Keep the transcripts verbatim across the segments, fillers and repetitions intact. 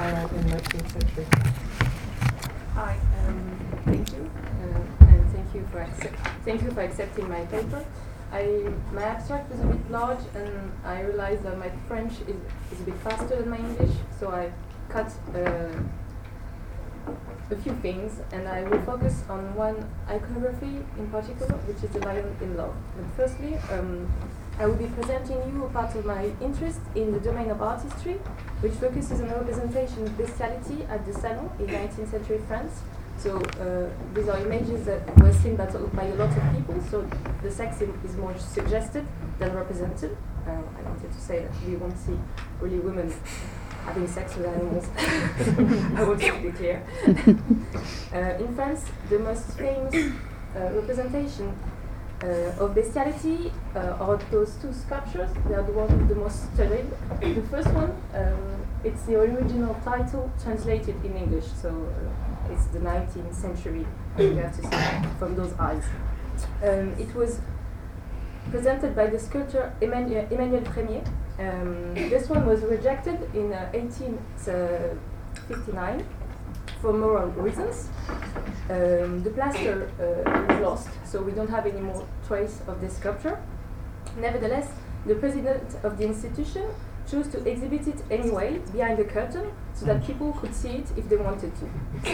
uh, in nineteenth century. Hi, um, thank you, uh, and thank you for accept thank you for accepting my paper. I my abstract was a bit large, and I realized that my French is, is a bit faster than my English, so I cut uh, a few things, and I will focus on one iconography in particular, which is the lion in love. But firstly, um, I will be presenting you a part of my interest in the domain of art history, which focuses on the representation of bestiality at the Salon in nineteenth century France. So uh, these are images that were seen by, by a lot of people, so the sex is more suggested than represented. Uh, I wanted to say that we won't see really women having sex with animals. I want to be clear. uh, in France, the most famous uh, representation uh, of bestiality uh, are those two sculptures. They are the one the most studied. The first one, um, it's the original title translated in English, so uh, it's the nineteenth century, you have to see from those eyes. Um, it was presented by the sculptor Emmanuel, Emmanuel Frémier. Um, this one was rejected in uh, eighteen fifty-nine for moral reasons. Um, the plaster uh, is lost, so we don't have any more trace of this sculpture. Nevertheless, the president of the institution chose to exhibit it anyway behind the curtain so that people could see it if they wanted to.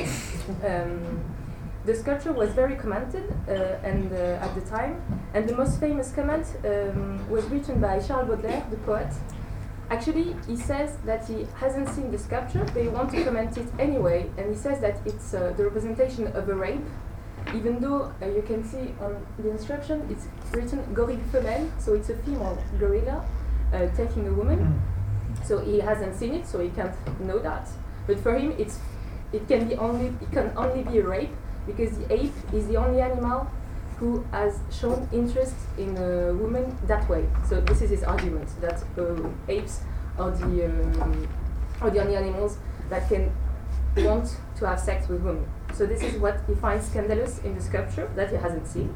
Um, The sculpture was very commented uh, and uh, at the time, and the most famous comment um, was written by Charles Baudelaire, the poet. Actually, he says that he hasn't seen the sculpture, but he wants to comment it anyway, and he says that it's uh, the representation of a rape, even though uh, you can see on the inscription it's written gorille femelle, so it's a female gorilla uh, taking a woman. So he hasn't seen it, so he can't know that. But for him, it's it can be only it can only be a rape, because the ape is the only animal who has shown interest in a woman that way. So this is his argument, that uh, apes are the, um, are the only animals that can want to have sex with women. So this is what he finds scandalous in the sculpture that he hasn't seen.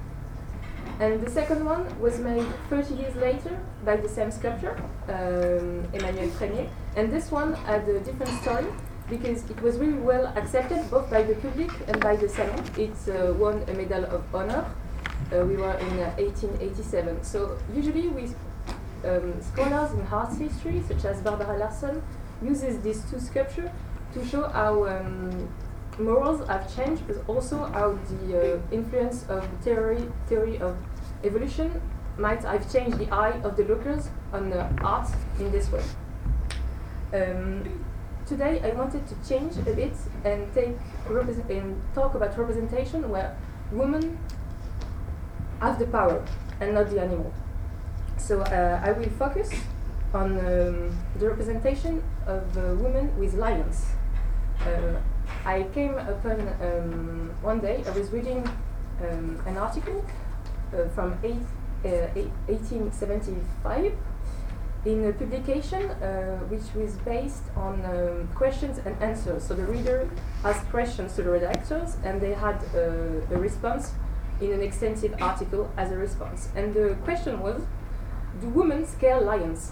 And the second one was made thirty years later by the same sculptor, um, Emmanuel Frémier. And this one had a different story, because it was really well accepted both by the public and by the Salon. It uh, won a Medal of Honor. Uh, we were in uh, eighteen eighty-seven. So usually we um, scholars in art history, such as Barbara Larson, uses these two sculptures to show how um, morals have changed, but also how the uh, influence of the theory, theory of evolution might have changed the eye of the lookers on uh, art in this way. Um, Today, I wanted to change a bit and take and talk about representation where women have the power and not the animal. So uh, I will focus on um, the representation of uh, women with lions. Uh, I came upon um, one day. I was reading um, an article uh, from eight, uh, eighteen seventy-five. In a publication uh, which was based on um, questions and answers. So the reader asked questions to the redactors, and they had uh, a response in an extensive article as a response. And the question was, do women scare lions?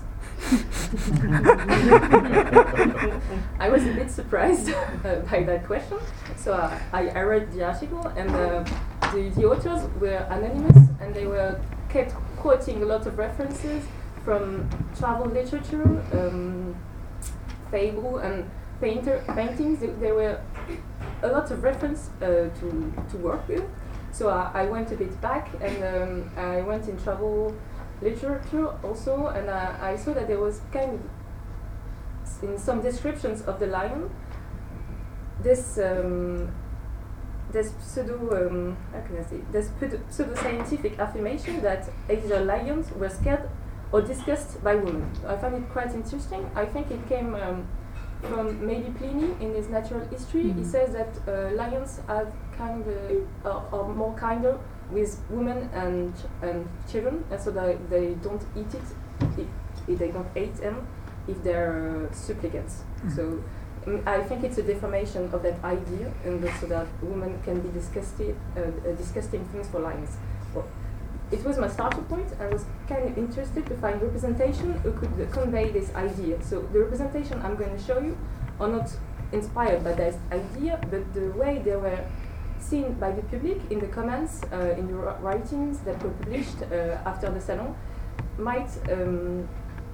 I was a bit surprised uh, by that question. So uh, I, I read the article, and uh, the, the authors were anonymous, and they were kept quoting a lot of references from travel literature, um, fable, and painter paintings. There were a lot of reference uh, to to work with. So uh, I went a bit back, and um, I went in travel literature also, and uh, I saw that there was kind of, in some descriptions of the lion, this um, this pseudo um, how can I say this pseudo scientific affirmation that either lions were scared or discussed by women. I find it quite interesting. I think it came um, from maybe Pliny in his natural history. Mm-hmm. He says that uh, lions have kind of, uh, are more kinder with women and and children, and so that they don't eat it, if, if they don't eat them if they're uh, supplicants. Mm-hmm. So um, I think it's a deformation of that idea, and so that women can be disgusting, uh, uh, disgusting things for lions. Well, it was my starting point. I was kind of interested to find representation who could uh, convey this idea. So the representation I'm going to show you are not inspired by this idea, but the way they were seen by the public in the comments, uh, in the writings that were published uh, after the salon, might um,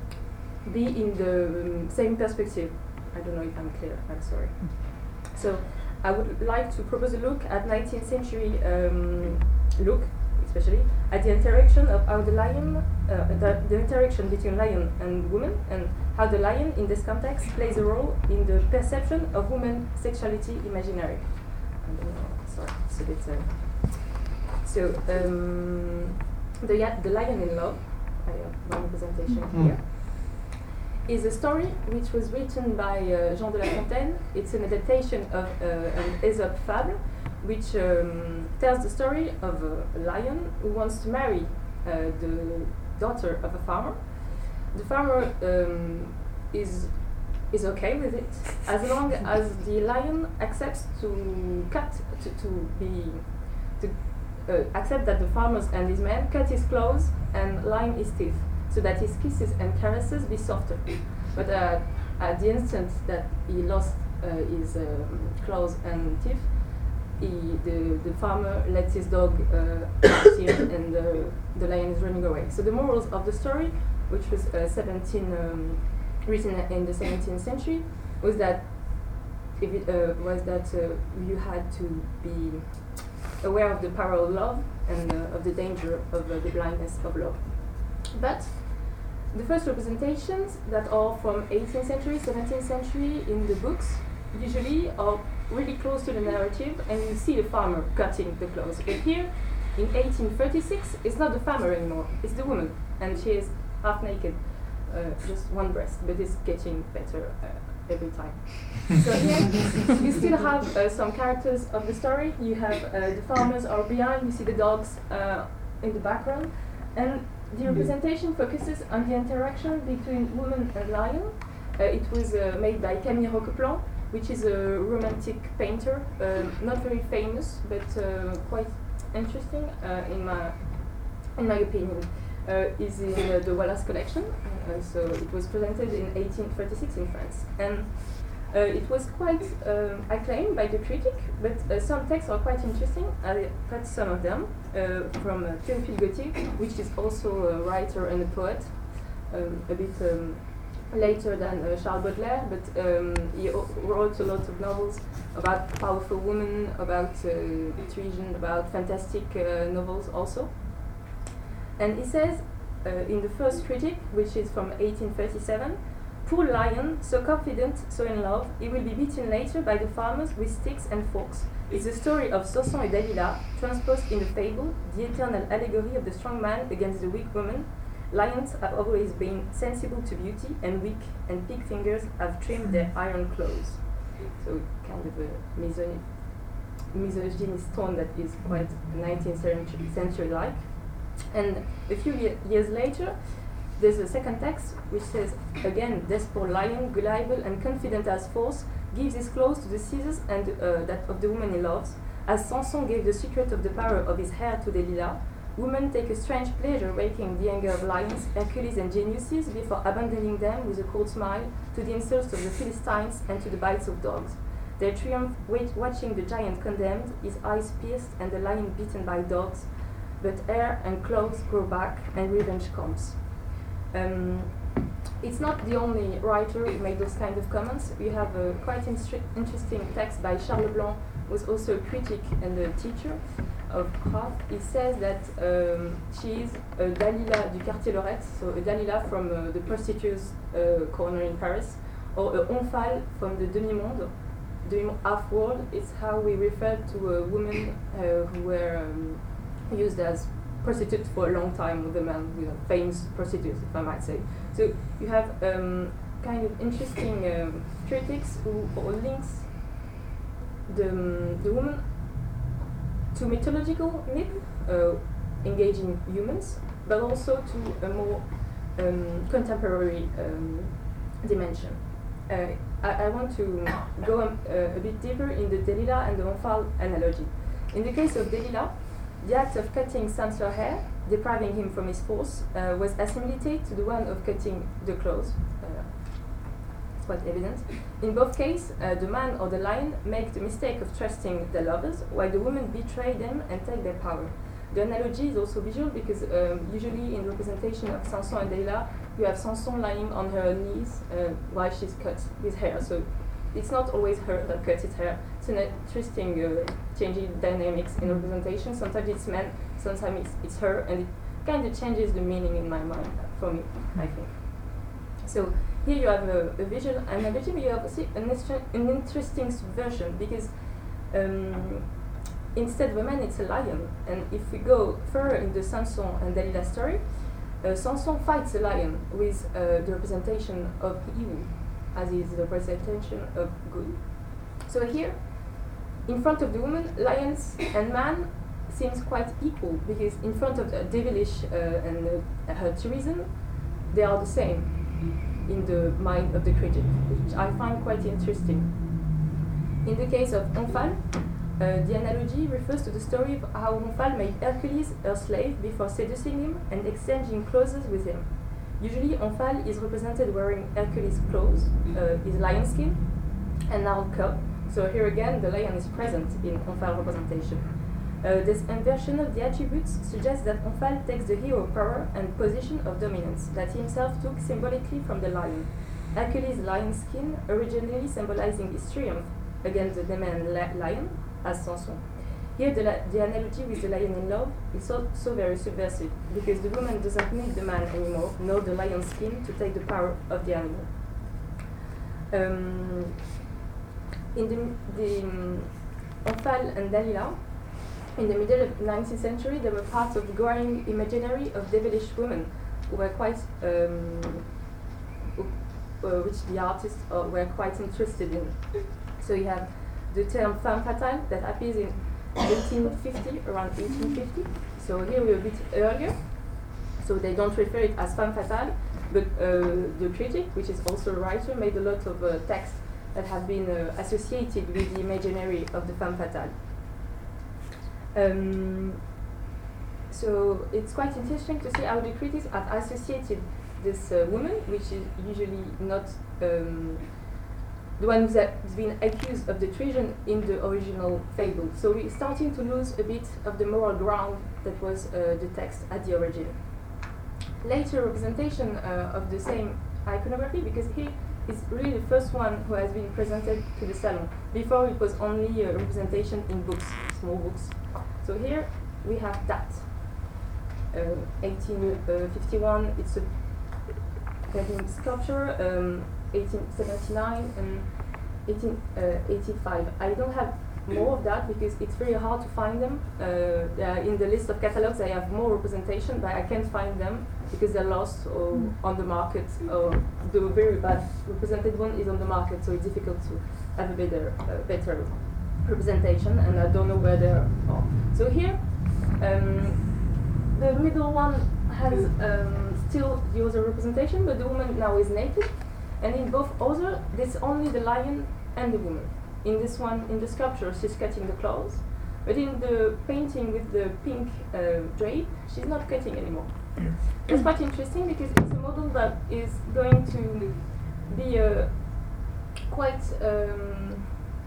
be in the um, same perspective. I don't know if I'm clear, I'm sorry. So I would like to propose a look at nineteenth century um, look, especially at the interaction of how the lion, uh, the, the interaction between lion and woman, and how the lion in this context plays a role in the perception of woman sexuality imaginary. I don't know, sorry, it's a bit. Uh, so um, the ya- the Lion in Love, I have one presentation mm. here, is a story which was written by uh, Jean de La Fontaine. It's an adaptation of uh, an Aesop fable, which um, tells the story of a lion who wants to marry uh, the daughter of a farmer. The farmer um, is is okay with it as long as the lion accepts to cut to, to be to uh, accept that the farmer and his man cut his clothes and line his teeth, so that his kisses and caresses be softer. But uh, at the instant that he lost uh, his um, clothes and teeth, he, the, the farmer lets his dog uh, out here, and the, the lion is running away. So the morals of the story, which was uh, seventeen, um, written in the seventeenth century, was that if it, uh, was that uh, you had to be aware of the power of love and uh, of the danger of uh, the blindness of love. But the first representations that are from eighteenth century, seventeenth century in the books usually are really close to the narrative, and you see the farmer cutting the clothes. But here, in eighteen thirty-six, it's not the farmer anymore, it's the woman, and she is half naked, uh, just one breast, but it's getting better uh, every time. So here, you still have uh, some characters of the story. You have uh, the farmers are behind, you see the dogs uh, in the background, and the representation focuses on the interaction between woman and lion. Uh, it was uh, made by Camille Roqueplan, which is a romantic painter, uh, not very famous, but uh, quite interesting uh, in my in my opinion. Uh, is in uh, the Wallace collection, uh, so it was presented in eighteen thirty-six in France, and uh, it was quite uh, acclaimed by the critic. But uh, some texts are quite interesting. I read some of them uh, from uh, Théophile Gautier, which is also a writer and a poet, um, a bit um, later than uh, Charles Baudelaire, but um, he o- wrote a lot of novels about powerful women, about uh, intuition, about fantastic uh, novels also. And he says uh, in the first critic, which is from eighteen thirty-seven, "Poor lion, so confident, so in love, he will be beaten later by the farmers with sticks and forks. It's the story of Samson and Dalila, transposed in the fable, the eternal allegory of the strong man against the weak woman. Lions have always been sensible to beauty, and weak and pig fingers have trimmed their iron claws." So kind of a misogy- misogynist tone that is quite nineteenth century-like. And a few ye- years later, there's a second text which says, again, "This poor lion, gullible and confident as false, gives his claws to the scissors and uh, that of the woman he loves. As Samson gave the secret of the power of his hair to Delilah, women take a strange pleasure waking the anger of lions, Hercules and geniuses before abandoning them with a cold smile to the insults of the Philistines and to the bites of dogs. Their triumph wait- watching the giant condemned, his eyes pierced and the lion beaten by dogs, but hair and claws grow back and revenge comes." Um, it's not the only writer who made those kind of comments. We have a quite instri- interesting text by Charles Leblanc, who was also a critic and a teacher of craft. He says that um, she is a Dalila du Quartier Lorette, so a Dalila from uh, the prostitutes uh, corner in Paris, or a Omphale from the demi-monde. The half-world is how we refer to a woman uh, who were um, used as prostitutes for a long time with the men, you know, famous prostitutes, if I might say. So you have um, kind of interesting um, critics who links the, um, the woman to mythological myth, uh, engaging humans, but also to a more um, contemporary um, dimension. Uh, I, I want to go um, uh, a bit deeper in the Delilah and the Omphale analogy. In the case of Delilah, the act of cutting Samson's hair, depriving him from his force, uh, was assimilated to the one of cutting the clothes. Uh, quite evident. In both cases, uh, the man or the lion make the mistake of trusting their lovers, while the woman betray them and take their power. The analogy is also visual because um, usually in representation of Samson and Delilah, you have Samson lying on her knees uh, while she's cut with hair. So it's not always her that cuts his hair. It's an interesting uh, changing dynamics in representation. Sometimes it's men, sometimes it's, it's her, and it kind of changes the meaning in my mind for me, I think. So here you have a, a visual analogy, but you have also an, an interesting subversion because um, instead of a man, it's a lion. And if we go further in the Samson and Delilah story, uh, Samson fights a lion with uh, the representation of evil, as is the representation of good. So here, in front of the woman, lions and man seems quite equal because in front of the devilish uh, and uh, her treason, they are the same in the mind of the critic, which I find quite interesting. In the case of Omphale, Uh, the analogy refers to the story of how Omphale made Hercules her slave before seducing him and exchanging clothes with him. Usually, Omphale is represented wearing Hercules' clothes, uh, his lion skin, and now cub. So here again, the lion is present in Omphale representation. Uh, this inversion of the attributes suggests that Omphale takes the hero power and position of dominance that he himself took symbolically from the lion. Hercules' lion skin, originally symbolizing his triumph against the demon lion, as Samson. Here the, the analogy with the lion in love is so, so very subversive because the woman doesn't need the man anymore, nor the lion's skin to take the power of the animal. Um, in the, the um, Omphale and Delilah, in the middle of the nineteenth century, they were part of the growing imaginary of devilish women who were quite, um, who, uh, which the artists uh, were quite interested in. So you have the term femme fatale that appears in eighteen fifty, around eighteen fifty. So here we're a bit earlier. So they don't refer it as femme fatale, but uh, the critic, which is also a writer, made a lot of uh, texts that have been uh, associated with the imaginary of the femme fatale. Um, so it's quite interesting to see how the critics have associated this uh, woman, which is usually not um, the one who's been accused of the treason in the original fable. So we're starting to lose a bit of the moral ground that was uh, the text at the origin. Later representation uh, of the same iconography, because he is really the first one who has been presented to the salon. Before it was only a representation in books, small books. So here we have that. Uh, eighteen fifty-one, it's a painting sculpture. Um, eighteen seventy-nine and eighteen eighty-five. I don't have more of that because it's very hard to find them. Uh, they are in the list of catalogs. I have more representation, but I can't find them because they're lost or on the market. Or the very bad represented one is on the market, so it's difficult to have a better, uh, better representation, and I don't know where they are. So here, um, the middle one has um, still the other representation, but the woman now is naked. And in both other, there's only the lion and the woman. In this one, in the sculpture, she's cutting the claws. But in the painting with the pink uh, drape, she's not cutting anymore. That's quite interesting because it's a model that is going to be uh, quite, um,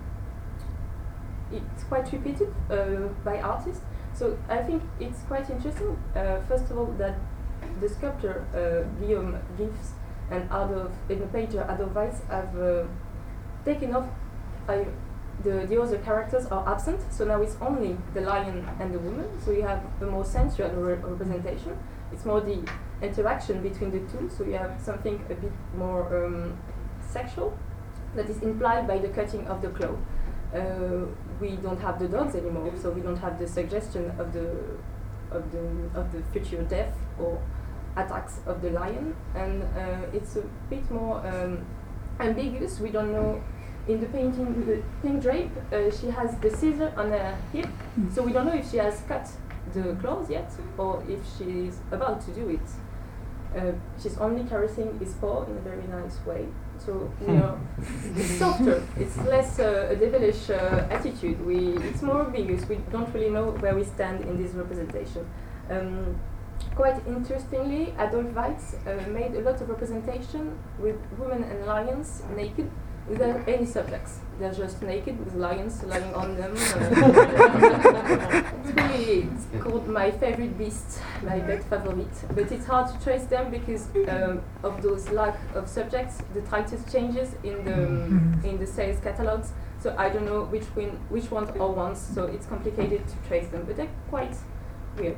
it's quite repeated uh, by artists. So I think it's quite interesting, uh, first of all, that the sculptor, uh, Guillaume Gifs, and Adolf, in the painter Adolf Weiss have uh, taken off, uh, the, the other characters are absent, so now it's only the lion and the woman, so you have a more sensual re representation. It's more the interaction between the two, so you have something a bit more um, sexual that is implied by the cutting of the claw. Uh, we don't have the dogs anymore, so we don't have the suggestion of the, of the, of the future death or attacks of the lion, and uh, it's a bit more um, ambiguous. We don't know. In the painting with the pink drape, uh, she has the scissor on her hip, mm. so we don't know if she has cut the claws yet or if she's about to do it. Uh, she's only caressing his paw in a very nice way. So we are, it's softer. It's less uh, a devilish uh, attitude. We it's more ambiguous. We don't really know where we stand in this representation. Um, quite interestingly, Adolf Weitz uh, made a lot of representation with women and lions naked without any subjects. They're just naked with lions lying on them. Uh, it's really it's called My Favorite Beast, my bête favorite. But it's hard to trace them because um, of those lack of subjects. The title changes in the um, in the sales catalogs, so I don't know which one which ones are ones. So it's complicated to trace them, but they're quite weird.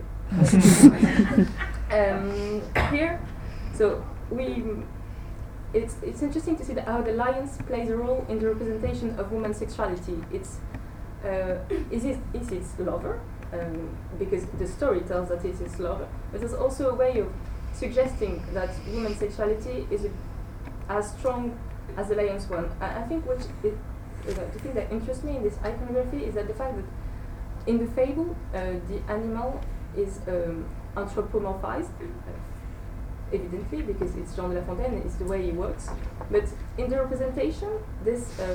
um, here, so we. It's it's interesting to see that how the lions plays a role in the representation of women's sexuality. It's uh, is it is its lover, um, because the story tells that it's its lover, but there's also a way of suggesting that women's sexuality is a, as strong as the lion's one. I, I think what it, uh, the thing that interests me in this iconography is that the fact that in the fable uh, the animal is um, anthropomorphized. Uh, evidently, because it's Jean de La Fontaine, it's the way he works. But in the representation, this uh,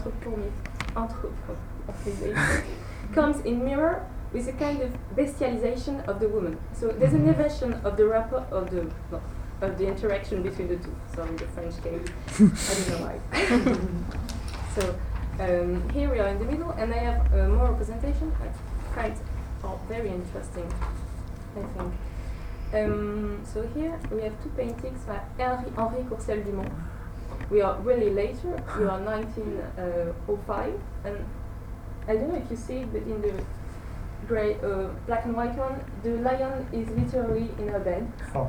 anthropomorphization comes in mirror with a kind of bestialization of the woman. So there's an inversion of the rapport of the no, of the interaction between the two. Sorry, the French came. I don't know why. So um, here we are in the middle, and I have uh, more representation. Uh, quite oh, very interesting, I think. Um, so here we have two paintings by Henri, Henri Courcelles-Dumont. We are really later, we are nineteen oh five, and I don't know if you see it, but in the grey, uh, black and white one, the lion is literally in her bed, oh.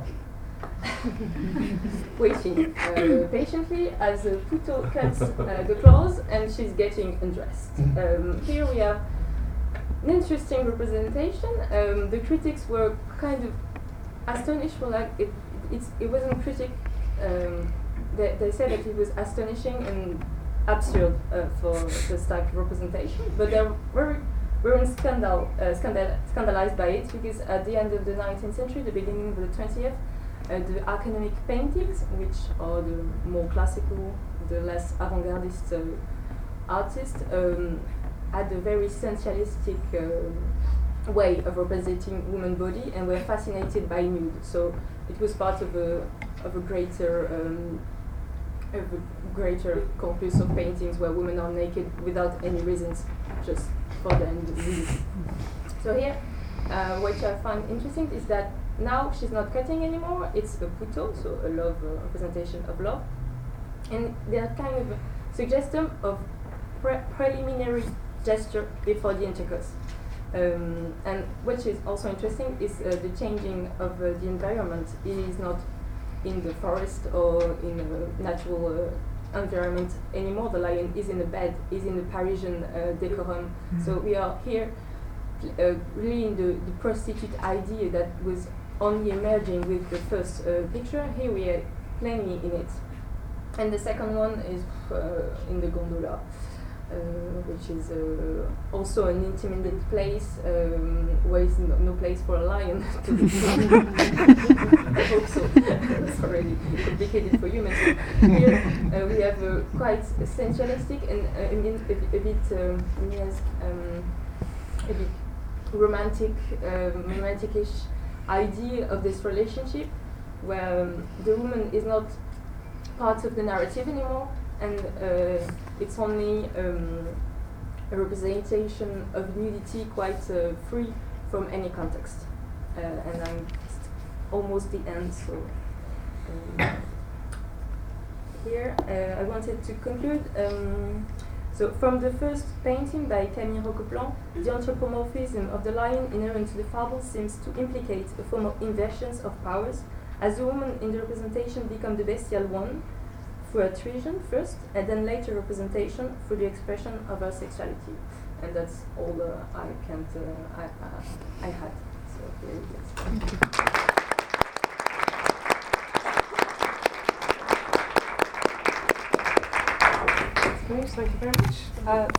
waiting uh, patiently as uh, Puto cuts uh, the clothes and she's getting undressed. Um, here we have an interesting representation. Um, the critics were kind of astonished for like it. It's it wasn't critic. Um, they they said that it was astonishing and absurd uh, for this type of representation, but they were were scandal uh, scandal scandalized by it because at the end of the nineteenth century, the beginning of the twentieth, uh, the academic paintings, which are the more classical, the less avant-gardist uh, artists, um, had a very sensualistic. Uh, way of representing woman body and were fascinated by nude. So it was part of a of a greater um, of a greater corpus of paintings where women are naked without any reasons, just for them to read. So here, uh, what I find interesting is that now she's not cutting anymore. It's a puto, so a love uh, representation of love, and they are kind of a suggestion of pre preliminary gesture before the intercourse. Um, and what is also interesting is uh, the changing of uh, the environment. It is not in the forest or in a natural uh, environment anymore. The lion is in a bed, is in the Parisian uh, decorum. Mm-hmm. So we are here uh, really in the, the prostitute idea that was only emerging with the first uh, picture. Here we are plainly in it. And the second one is uh, in the gondola. Uh, which is uh, also an intimidated place um, where is no, no place for a lion to be I hope so. It's already complicated for humans. Here uh, we have a quite sensualistic and uh, I mean, a, a bit um, yes, um, a bit romantic, um, romantic-ish idea of this relationship where um, the woman is not part of the narrative anymore, and uh, it's only um, a representation of nudity quite uh, free from any context. Uh, and I'm almost the end, so um, here uh, I wanted to conclude. Um, so from the first painting by Camille Roqueplan, the anthropomorphism of the lion inherent to the fable seems to implicate a form of inversions of powers, as the woman in the representation becomes the bestial one, through attrition first, and then later representation through the expression of her sexuality. And that's all uh, I can't, uh, I, uh, I had. So here it is. Thank you. Thank you very much. Uh,